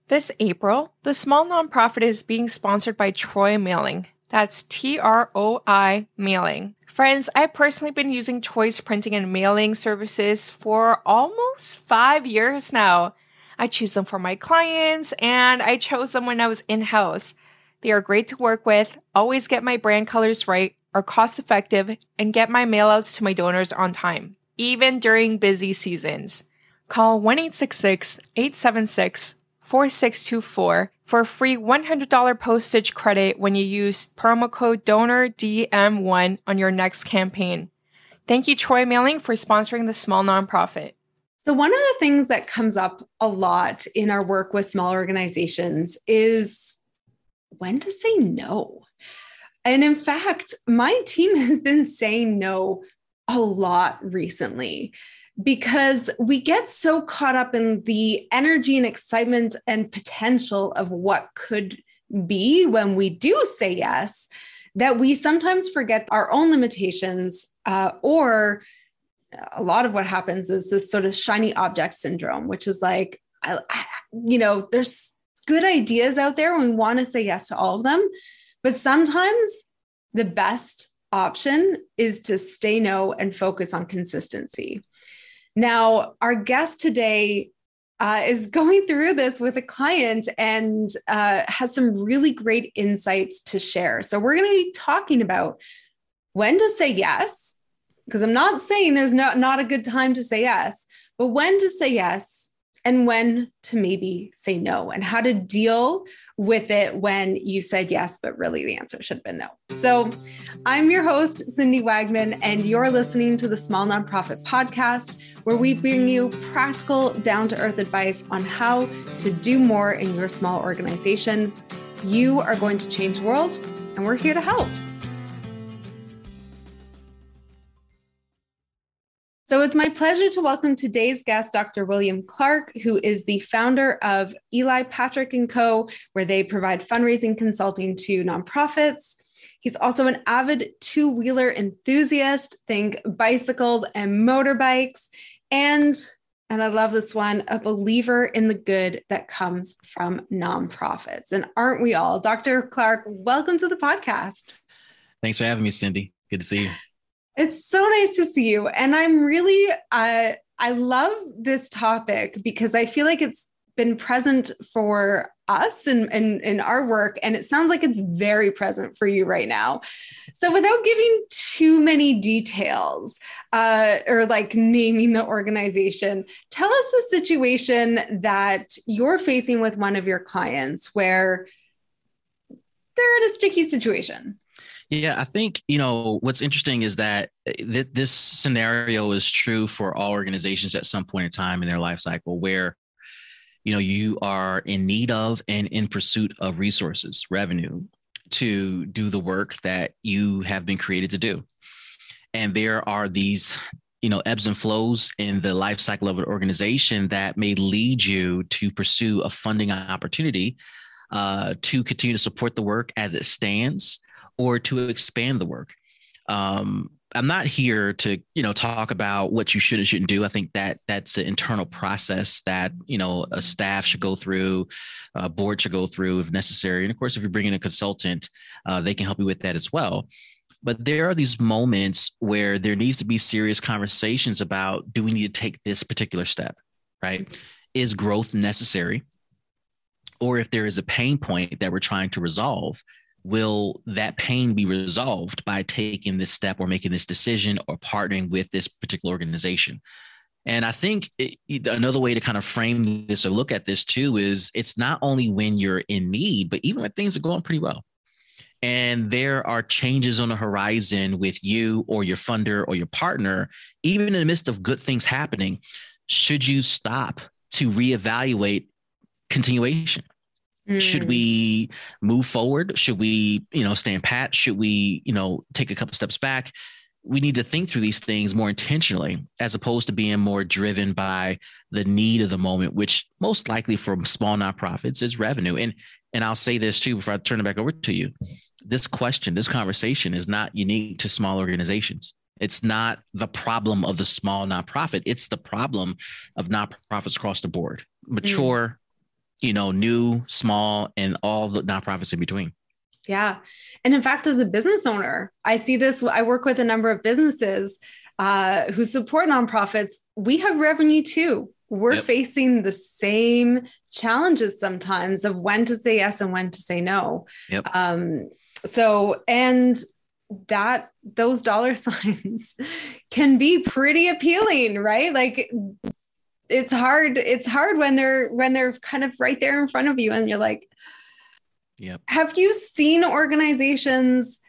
This April, the small nonprofit is being sponsored by Troy Mailing. That's TROI Mailing. Friends, I've personally been using Troy's printing and mailing services for almost 5 years now. I choose them for my clients, and I chose them when I was in-house. They are great to work with, always get my brand colors right, are cost-effective, and get my mailouts to my donors on time, even during busy seasons. Call 1-866-876-4624 for a free $100 postage credit when you use promo code DONORDM1 on your next campaign. Thank you, Troy Mailing, for sponsoring the small nonprofit. So one of the things that comes up a lot in our work with small organizations is when to say no. And in fact, my team has been saying no a lot recently because we get so caught up in the energy and excitement and potential of what could be when we do say yes, that we sometimes forget our own limitations, or a lot of what happens is this sort of shiny object syndrome, which is like, there's good ideas out there and we want to say yes to all of them, but sometimes the best option is to say no and focus on consistency. Now, our guest today is going through this with a client and has some really great insights to share. So we're going to be talking about when to say yes, because I'm not saying there's not a good time to say yes, but when to say yes and when to maybe say no, and how to deal with it when you said yes, but really the answer should have been no. So I'm your host, Cindy Wagman, and you're listening to the Small Nonprofit Podcast, where we bring you practical, down-to-earth advice on how to do more in your small organization. You are going to change the world, and we're here to help. So it's my pleasure to welcome today's guest, Dr. William Clark, who is the founder of Eli Patrick & Co., where they provide fundraising consulting to nonprofits. He's also an avid two-wheeler enthusiast, think bicycles and motorbikes, and I love this one, a believer in the good that comes from nonprofits. And aren't we all? Dr. Clark, welcome to the podcast. Thanks for having me, Cindy. Good to see you. It's so nice to see you. And I'm really, I love this topic because I feel like it's been present for us in our work. And it sounds like it's very present for you right now. So without giving too many details or like naming the organization, tell us the situation that you're facing with one of your clients where they're in a sticky situation. Yeah, I think, what's interesting is that this scenario is true for all organizations at some point in time in their life cycle where, you are in need of and in pursuit of resources, revenue to do the work that you have been created to do. And there are these, ebbs and flows in the life cycle of an organization that may lead you to pursue a funding opportunity to continue to support the work as it stands, or to expand the work. I'm not here to, talk about what you should and shouldn't do. I think that's an internal process that, a staff should go through, a board should go through if necessary. And of course, if you're bringing a consultant, they can help you with that as well. But there are these moments where there needs to be serious conversations about, do we need to take this particular step, right? Is growth necessary? Or if there is a pain point that we're trying to resolve, will that pain be resolved by taking this step or making this decision or partnering with this particular organization? And I think another way to kind of frame this or look at this too is it's not only when you're in need, but even when things are going pretty well. And there are changes on the horizon with you or your funder or your partner, even in the midst of good things happening, should you stop to reevaluate continuation? Should we move forward? Should we, stand pat? Should we, take a couple steps back? We need to think through these things more intentionally, as opposed to being more driven by the need of the moment, which most likely for small nonprofits is revenue. And I'll say this too, before I turn it back over to you. This conversation is not unique to small organizations. It's not the problem of the small nonprofit. It's the problem of nonprofits across the board. Mature, new, small, and all the nonprofits in between. Yeah. And in fact, as a business owner, I see this. I work with a number of businesses who support nonprofits. We have revenue too. We're facing the same challenges sometimes of when to say yes and when to say no. And that those dollar signs can be pretty appealing, right? Like it's hard when they're kind of right there in front of you and you're like, have you seen organizations?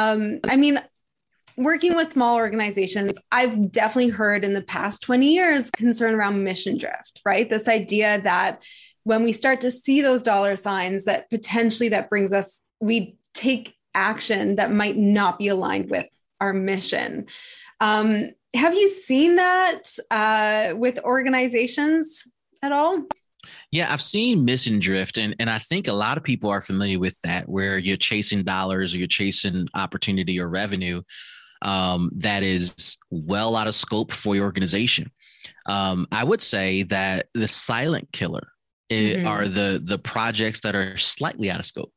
Working with small organizations, I've definitely heard in the past 20 years concern around mission drift, right? This idea that when we start to see those dollar signs, that potentially that brings us, we take action that might not be aligned with our mission. Have you seen that with organizations at all? Yeah, I've seen mission drift, and I think a lot of people are familiar with that, where you're chasing dollars or you're chasing opportunity or revenue that is well out of scope for your organization. I would say that the silent killer are the projects that are slightly out of scope.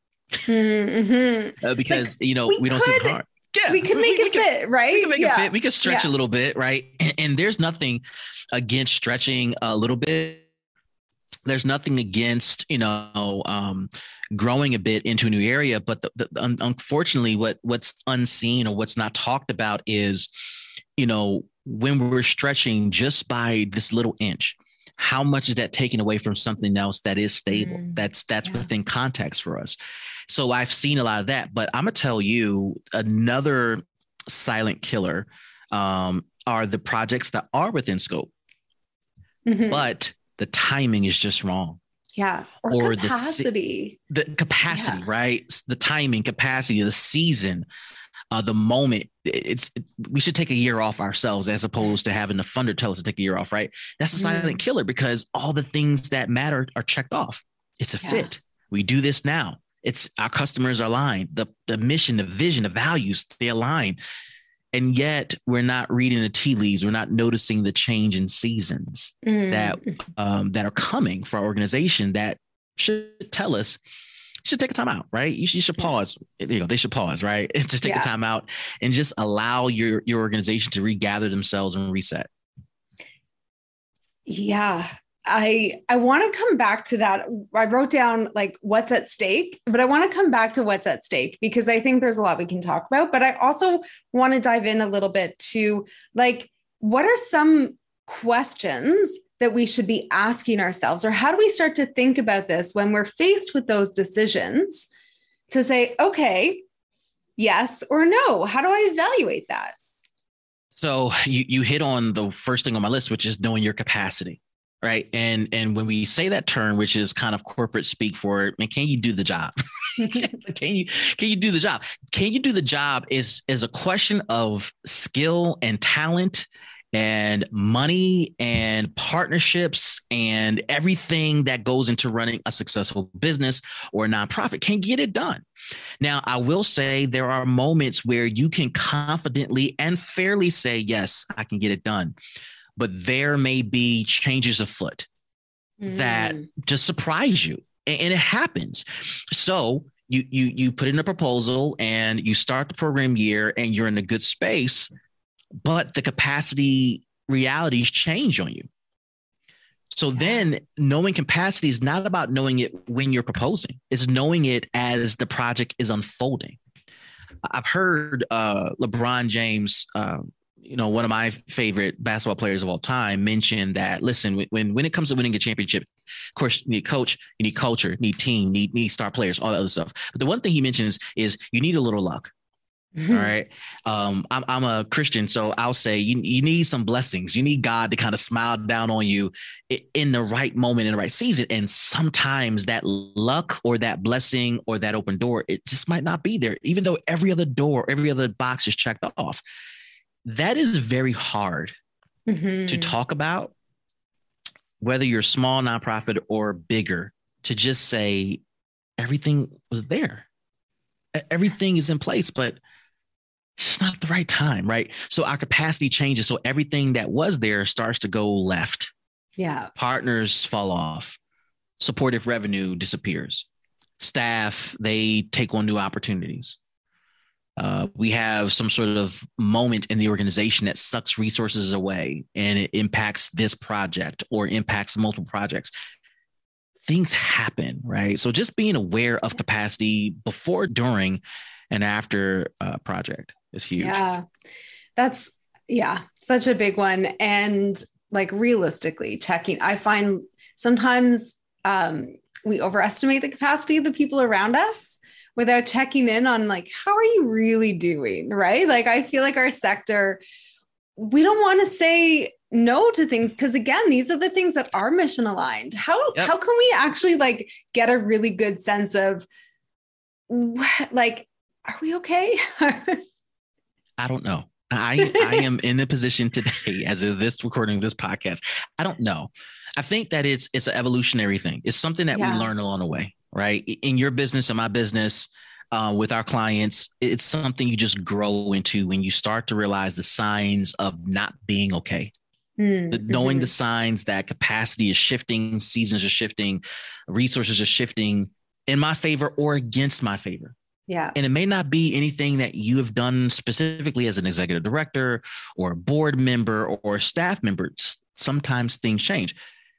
Because we don't see the harm. Yeah, we can make it fit, right? We can make it fit. We can stretch a little bit, right? And there's nothing against stretching a little bit. There's nothing against, growing a bit into a new area. But unfortunately, what's unseen or what's not talked about is, when we're stretching just by this little inch, how much is that taken away from something else that is stable? That's within context for us. So I've seen a lot of that. But I'm going to tell you another silent killer are the projects that are within scope. But the timing is just wrong. Yeah. Or capacity. The capacity, right? The timing, capacity, the season, the moment. We should take a year off ourselves as opposed to having the funder tell us to take a year off, right? That's a silent killer because all the things that matter are checked off. It's a fit. We do this now. It's our customers are aligned. The mission, the vision, the values, they align. And yet we're not reading the tea leaves. We're not noticing the change in seasons that are coming for our organization that should tell us, you should take a time out, right? You should pause. They should pause, right? And just take a time out and just allow your organization to regather themselves and reset. Yeah. I want to come back to that. I wrote down like what's at stake, but I want to come back to what's at stake because I think there's a lot we can talk about, but I also want to dive in a little bit to like, what are some questions that we should be asking ourselves, or how do we start to think about this when we're faced with those decisions to say, okay, yes or no? How do I evaluate that? So you hit on the first thing on my list, which is knowing your capacity. Right. And when we say that term, which is kind of corporate speak for it, man, can you do the job? Can you do the job? Can you do the job is a question of skill and talent and money and partnerships and everything that goes into running a successful business or a nonprofit. Can get it done. Now, I will say there are moments where you can confidently and fairly say, yes, I can get it done. But there may be changes afoot that just surprise you. And it happens. So you put in a proposal and you start the program year and you're in a good space, but the capacity realities change on you. So then knowing capacity is not about knowing it when you're proposing. It's knowing it as the project is unfolding. I've heard LeBron James, one of my favorite basketball players of all time, mentioned that, listen, when it comes to winning a championship, of course, you need coach, you need culture, you need team, need star players, all that other stuff. But the one thing he mentions is you need a little luck. All right. I'm a Christian, so I'll say you need some blessings. You need God to kind of smile down on you in the right moment, in the right season. And sometimes that luck or that blessing or that open door, it just might not be there, even though every other door, every other box is checked off. That is very hard to talk about, whether you're small, nonprofit, or bigger, to just say everything was there. Everything is in place, but it's just not the right time, right? So our capacity changes. So everything that was there starts to go left. Yeah. Partners fall off. supportive revenue disappears. Staff, they take on new opportunities. We have some sort of moment in the organization that sucks resources away and it impacts this project or impacts multiple projects. Things happen, right? So just being aware of capacity before, during, and after a project is huge. Yeah, that's such a big one. And like realistically checking, I find sometimes we overestimate the capacity of the people around us without checking in on like, how are you really doing? Right. Like, I feel like our sector, we don't want to say no to things because again, these are the things that are mission aligned. How can we actually like get a really good sense of like, are we okay? I don't know. I am in the position today as of this recording this podcast. I don't know. I think that it's an evolutionary thing. It's something that we learn along the way, right? In your business and my business, with our clients, it's something you just grow into when you start to realize the signs of not being okay. Knowing the signs that capacity is shifting, seasons are shifting, resources are shifting in my favor or against my favor. Yeah. And it may not be anything that you have done specifically as an executive director or a board member or a staff member. Sometimes things change.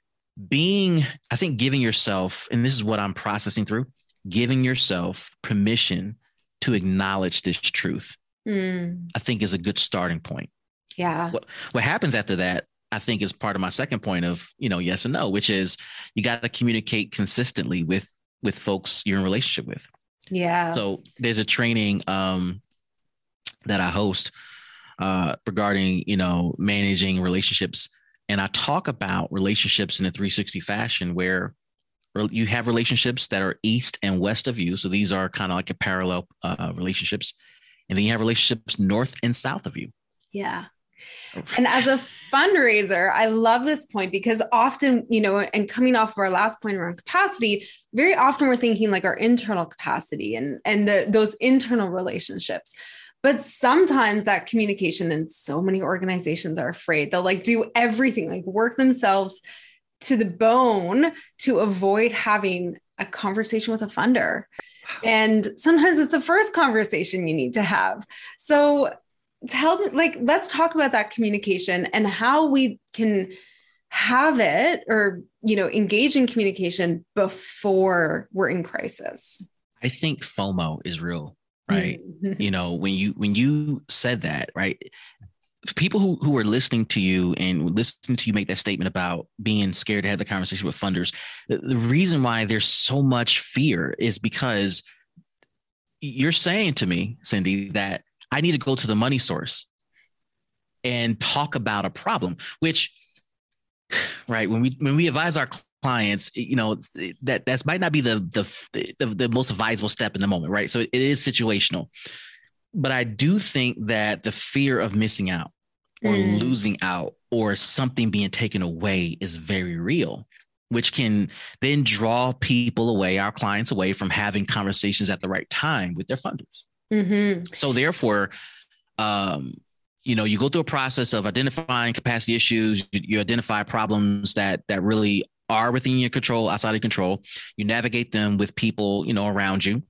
I think giving yourself, and this is what I'm processing through, giving yourself permission to acknowledge this truth, I think is a good starting point. Yeah. What happens after that, I think, is part of my second point of, yes and no, which is you got to communicate consistently with folks you're in relationship with. Yeah. So there's a training that I host regarding, managing relationships. And I talk about relationships in a 360 fashion where you have relationships that are east and west of you. So these are kind of like a parallel relationships. And then you have relationships north and south of you. Yeah. And as a fundraiser, I love this point because often, and coming off of our last point around capacity, very often we're thinking like our internal capacity and those internal relationships. But sometimes that communication, and so many organizations are afraid, they'll like do everything, like work themselves to the bone to avoid having a conversation with a funder. And sometimes it's the first conversation you need to have. So let's talk about that communication and how we can have it or, engage in communication before we're in crisis. I think FOMO is real, right? When you said that, right? People who are listening to you and listening to you make that statement about being scared to have the conversation with funders, the reason why there's so much fear is because you're saying to me, Cindy, that I need to go to the money source and talk about a problem, which, right, when we advise our clients, that might not be the most advisable step in the moment, right? So it is situational. But I do think that the fear of missing out or losing out or something being taken away is very real, which can then draw people away, our clients away from having conversations at the right time with their funders. So therefore, you go through a process of identifying capacity issues, you identify problems that really are within your control, outside of control, you navigate them with people, around you.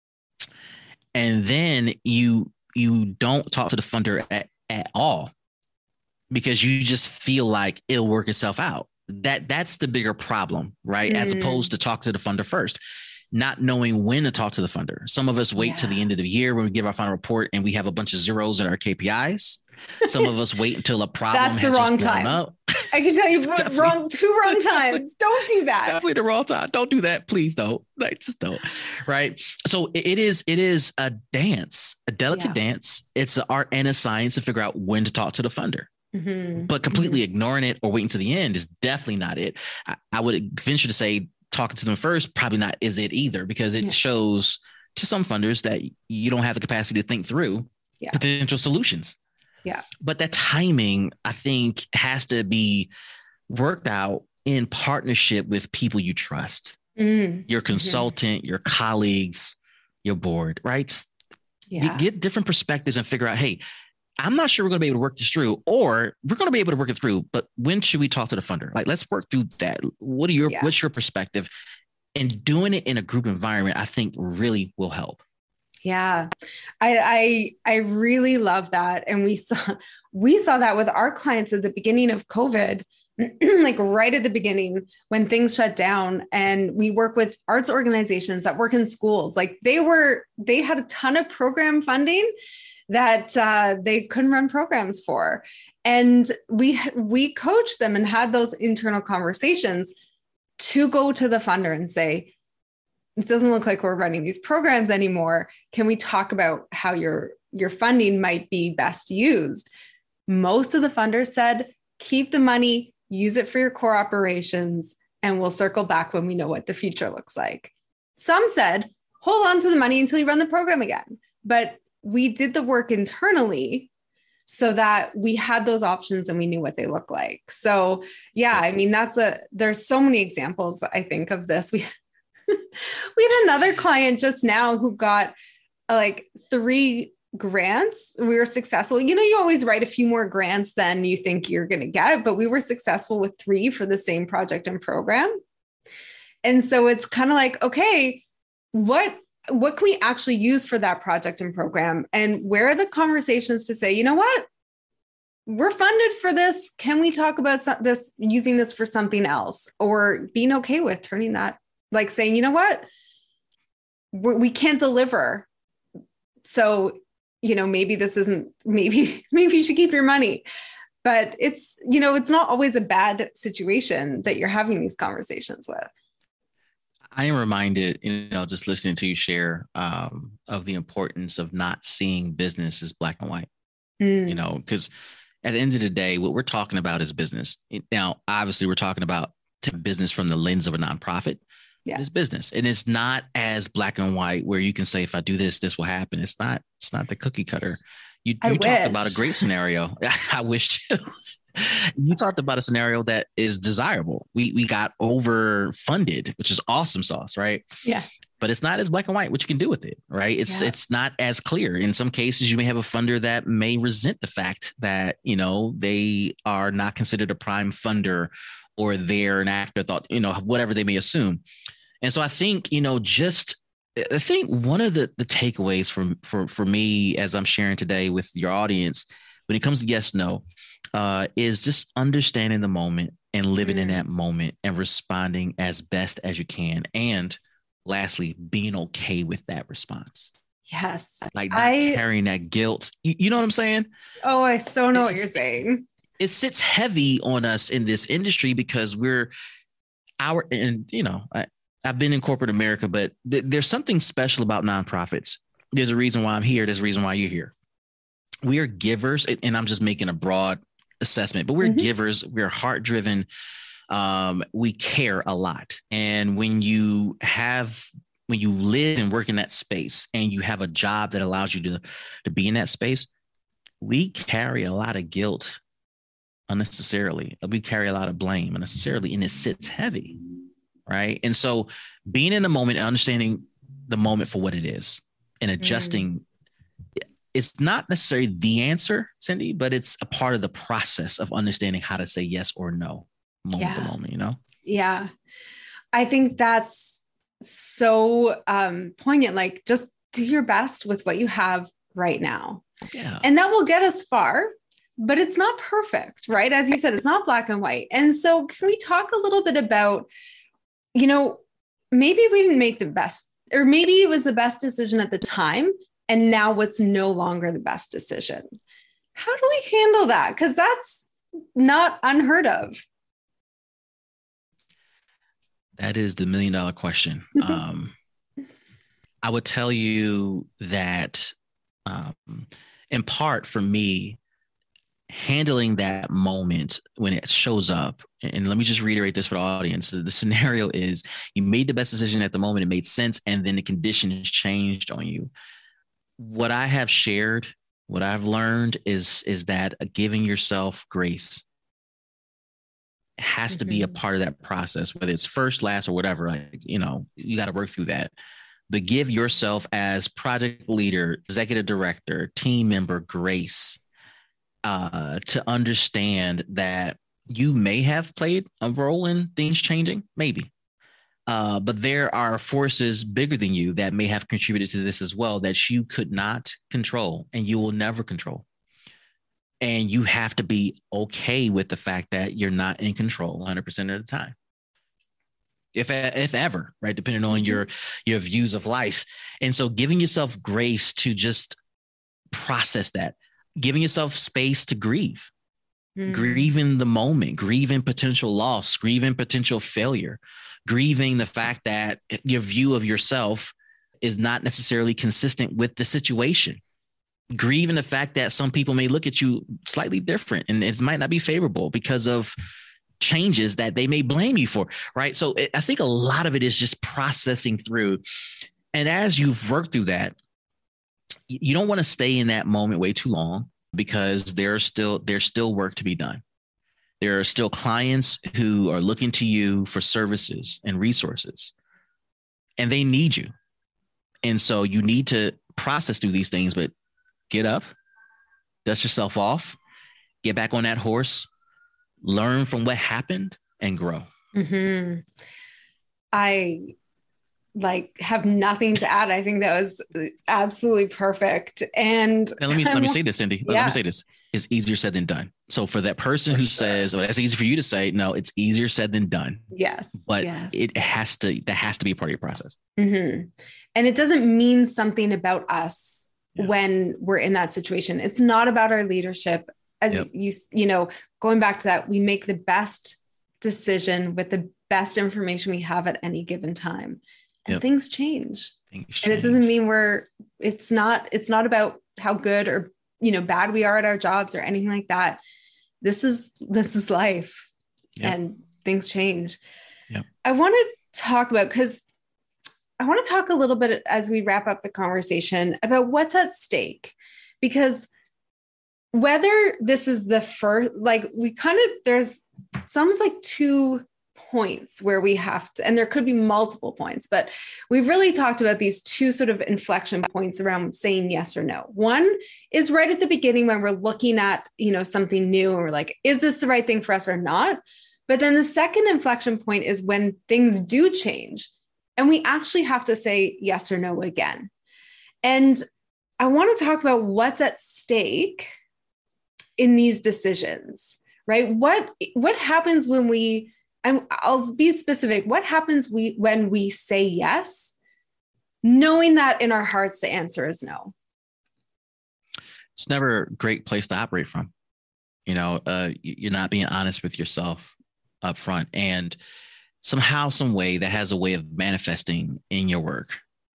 And then you don't talk to the funder at all because you just feel like it'll work itself out. That's the bigger problem, right? As opposed to talk to the funder first, not knowing when to talk to the funder. Some of us wait till the end of the year when we give our final report and we have a bunch of zeros in our KPIs. Some of us wait until a problem That's the wrong time. Up. I can tell you two wrong times. Don't do that. Definitely the wrong time. Don't do that. Please don't. Just don't. Right. So it is a dance, a delicate dance. It's an art and a science to figure out when to talk to the funder. But completely ignoring it or waiting to the end is definitely not it. I would venture to say talking to them first probably not is it either, because it shows to some funders that you don't have the capacity to think through potential solutions. Yeah. But that timing, I think, has to be worked out in partnership with people you trust, your consultant, your colleagues, your board, right? Yeah. Get different perspectives and figure out, hey, I'm not sure we're going to be able to work this through, or we're going to be able to work it through, but when should we talk to the funder? Like, let's work through that. What's your perspective? And doing it in a group environment, I think really will help. Yeah, I really love that. And we saw that with our clients at the beginning of COVID, like right at the beginning when things shut down. And we work with arts organizations that work in schools. Like they had a ton of program funding that they couldn't run programs for. And we coached them and had those internal conversations to go to the funder and say, it doesn't look like we're running these programs anymore. Can we talk about how your funding might be best used? Most of the funders said, keep the money, use it for your core operations, and we'll circle back when we know what the future looks like. Some said, hold on to the money until you run the program again. But we did the work internally so that we had those options and we knew what they look like. So yeah, I mean, there's so many examples, I think, of this. We had another client just now who got like 3 grants. We were successful. You always write a few more grants than you think you're going to get, but we were successful with 3 for the same project and program. And so it's kind of like, okay, what can we actually use for that project and program? And where are the conversations to say, you know what? We're funded for this. Can we talk about this, using this for something else, or being okay with turning that, like saying, you know what? We can't deliver. So, maybe this isn't, maybe you should keep your money, but it's not always a bad situation that you're having these conversations with. I am reminded, just listening to you share of the importance of not seeing business as black and white, because at the end of the day, what we're talking about is business. Now, obviously, we're talking about business from the lens of a nonprofit. Yeah. It's business. And it's not as black and white where you can say, if I do this, this will happen. It's not the cookie cutter. You talked about a great scenario. I wish too. You talked about a scenario that is desirable. We got overfunded, which is awesome sauce, right? Yeah. But it's not as black and white what you can do with it, right? It's not as clear. In some cases, you may have a funder that may resent the fact that, they are not considered a prime funder, or they're an afterthought, whatever they may assume. And so I think, one of the takeaways for me, as I'm sharing today with your audience, when it comes to yes, no, is just understanding the moment and living in that moment and responding as best as you can. And lastly, being okay with that response. Yes. Like not carrying that guilt. You know what I'm saying? Oh, I so know what you're saying. It sits heavy on us in this industry because I've been in corporate America, but there's something special about nonprofits. There's a reason why I'm here. There's a reason why you're here. We are givers, and I'm just making a broad assessment, but we're givers. We're heart driven. We care a lot. And when you live and work in that space and you have a job that allows you to be in that space, we carry a lot of guilt unnecessarily. We carry a lot of blame unnecessarily, and it sits heavy, right? And so being in the moment and understanding the moment for what it is and adjusting, it's not necessarily the answer, Cindy, but it's a part of the process of understanding how to say yes or no moment to moment, Yeah. I think that's so poignant. Like, just do your best with what you have right now. Yeah. And that will get us far, but it's not perfect, right? As you said, it's not black and white. And so can we talk a little bit about, maybe we didn't make the best, or maybe it was the best decision at the time, and now what's no longer the best decision? How do we handle that? Because that's not unheard of. That is the $1 million question. I would tell you that in part for me, handling that moment when it shows up, and let me just reiterate this for the audience. The scenario is you made the best decision at the moment. It made sense. And then the conditions changed on you. What I have shared, what I've learned is that giving yourself grace has to be a part of that process, whether it's first, last, or whatever. Like, you got to work through that. But give yourself as project leader, executive director, team member grace to understand that you may have played a role in things changing, maybe. But there are forces bigger than you that may have contributed to this as well that you could not control and you will never control. And you have to be okay with the fact that you're not in control 100% of the time. If ever, right? Depending on your views of life. And so giving yourself grace to just process that, giving yourself space to grieve, grieving the moment, grieving potential loss, grieving potential failure, grieving the fact that your view of yourself is not necessarily consistent with the situation, grieving the fact that some people may look at you slightly different and it might not be favorable because of changes that they may blame you for, right? So I think a lot of it is just processing through. And as you've worked through that, you don't want to stay in that moment way too long because there's still work to be done. There are still clients who are looking to you for services and resources, and they need you. And so you need to process through these things, but get up, dust yourself off, get back on that horse, learn from what happened and grow. Mm-hmm. I have nothing to add. I think that was absolutely perfect. And let me say this, Cindy. Let me say this. It's easier said than done. So for that person who says, "Oh, that's easy for you to say," no, it's easier said than done. Yes. But that has to be a part of your process. Mm-hmm. And it doesn't mean something about us when we're in that situation. It's not about our leadership. As you know, going back to that, we make the best decision with the best information we have at any given time. And things change. And it doesn't mean it's not about how good or, bad we are at our jobs or anything like that. This is life and things change. Yep. I want to talk a little bit as we wrap up the conversation about what's at stake, because whether this is the first, there's almost like 2 points where we have to, and there could be multiple points, but we've really talked about these 2 sort of inflection points around saying yes or no. One is right at the beginning when we're looking at, something new and we're like, is this the right thing for us or not? But then the second inflection point is when things do change and we actually have to say yes or no again. And I want to talk about what's at stake in these decisions, right? What happens when I'll be specific. What happens when we say yes, knowing that in our hearts, the answer is no? It's never a great place to operate from. You're not being honest with yourself up front, and somehow, some way that has a way of manifesting in your work.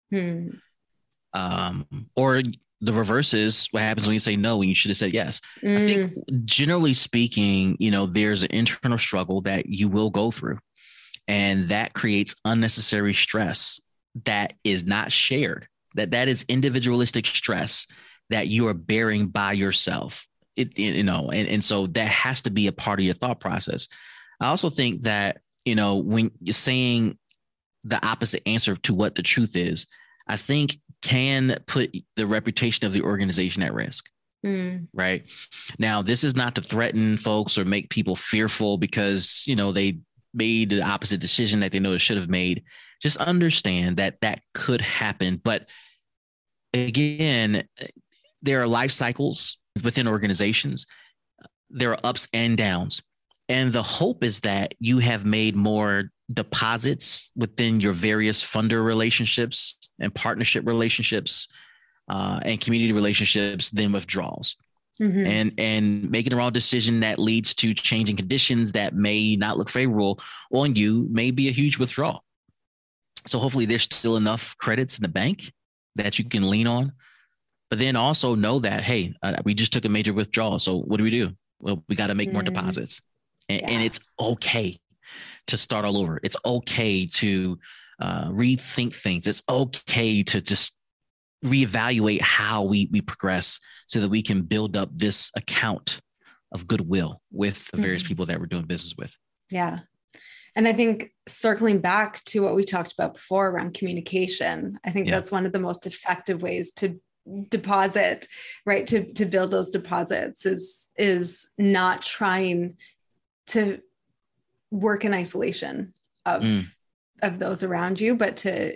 Or the reverse is what happens when you say no, when you should have said yes. I think generally speaking, there's an internal struggle that you will go through, and that creates unnecessary stress that is not shared, that is individualistic stress that you are bearing by yourself. And so that has to be a part of your thought process. I also think that, when you're saying the opposite answer to what the truth is, I think can put the reputation of the organization at risk. Right now, this is not to threaten folks or make people fearful because, they made the opposite decision that they know they should have made. Just understand that could happen. But again, there are life cycles within organizations. There are ups and downs. And the hope is that you have made more deposits within your various funder relationships and partnership relationships and community relationships than withdrawals. And making the wrong decision that leads to changing conditions that may not look favorable on you may be a huge withdrawal. So hopefully there's still enough credits in the bank that you can lean on, but then also know that, hey, we just took a major withdrawal. So what do? Well, we got to make more deposits. And it's okay to start all over. It's okay to rethink things. It's okay to just reevaluate how we progress so that we can build up this account of goodwill with the various people that we're doing business with. Yeah. And I think circling back to what we talked about before around communication, I think that's one of the most effective ways to deposit, right? To build those deposits is not trying to work in isolation of those around you, but to,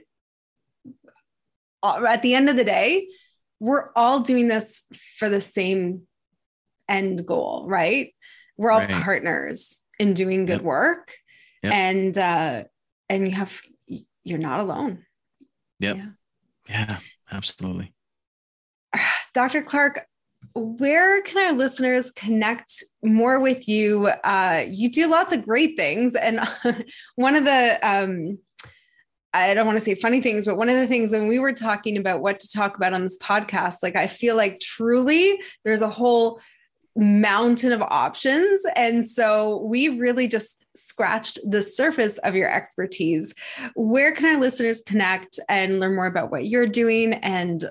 at the end of the day, we're all doing this for the same end goal, right? We're all partners in doing good work. And you're not alone. Yeah, absolutely. Dr. Clark, where can our listeners connect more with you? You do lots of great things. And one of the, I don't want to say funny things, but one of the things when we were talking about what to talk about on this podcast, like, I feel like truly there's a whole mountain of options. And so we really just scratched the surface of your expertise. Where can our listeners connect and learn more about what you're doing and,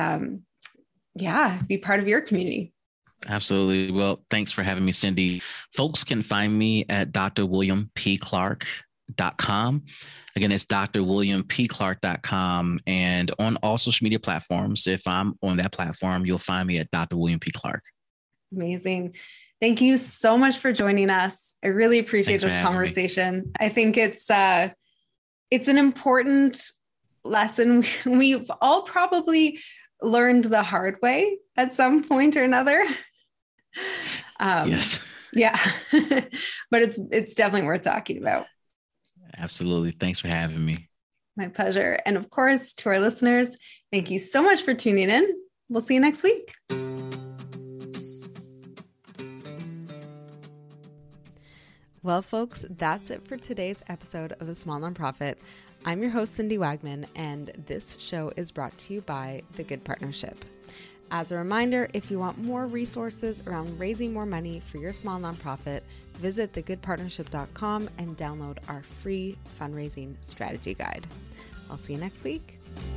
be part of your community? Absolutely. Well, thanks for having me, Cindy. Folks can find me at drwilliampclark.com. Again, it's drwilliampclark.com, and on all social media platforms. If I'm on that platform, you'll find me at Dr. William P. Clark. Amazing. Thank you so much for joining us. I really appreciate this conversation. I think it's an important lesson. We've all probably learned the hard way at some point or another. Yes. Yeah. But it's definitely worth talking about. Absolutely. Thanks for having me. My pleasure. And of course, to our listeners, thank you so much for tuning in. We'll see you next week. Well, folks, that's it for today's episode of The Small Nonprofit. I'm your host, Cindy Wagman, and this show is brought to you by The Good Partnership. As a reminder, if you want more resources around raising more money for your small nonprofit, visit thegoodpartnership.com and download our free fundraising strategy guide. I'll see you next week.